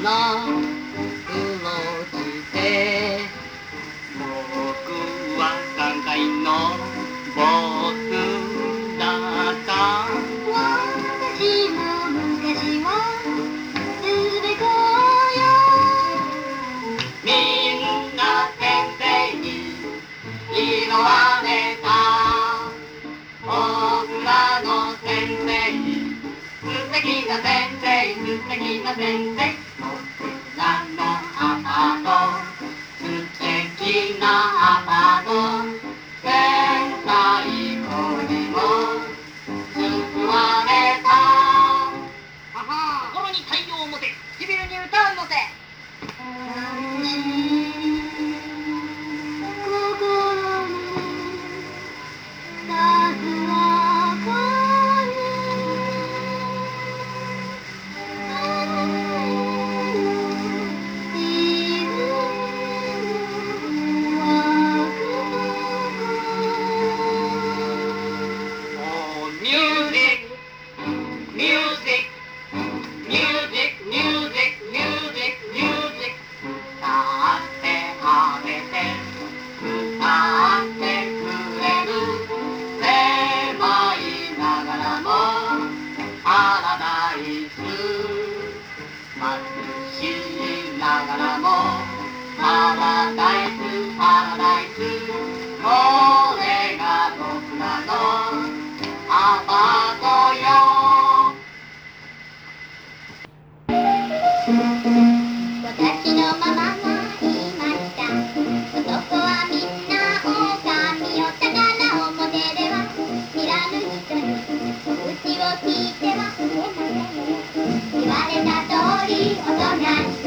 なうろして僕は3階のボスだった。 私も昔はつべこよ。 みんな先生に拾われた。僕らの先生素敵な先生、素敵な先生。僕らのアパート、素敵なアパート。天才子にも救われた。はは、心に太陽を持て、唇に歌うのて。 心に咲く赤い眩しいながらもパラダイス、パラダイス。これが僕らのアパートよ。 私のママが言いました。男はみんな狼よ。だから表では見らぬ人に口を聞いては言えませんよ。言われた通りおとなしく